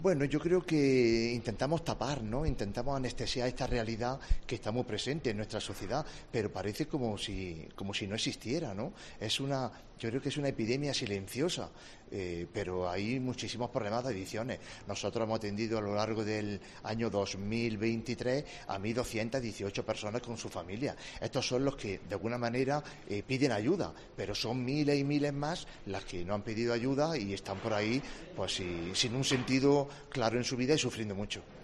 Bueno, yo creo que intentamos tapar, ¿no? Intentamos anestesiar esta realidad que está muy presente en nuestra sociedad, pero parece como si no existiera, ¿no? Yo creo que es una epidemia silenciosa, pero hay muchísimos problemas de adicciones. Nosotros hemos atendido a lo largo del año 2023 a 1.218 personas con su familia. Estos son los que, de alguna manera, piden ayuda, pero son miles y miles más las que no han pedido ayuda y están por ahí, pues sin un sentido claro en su vida y sufriendo mucho.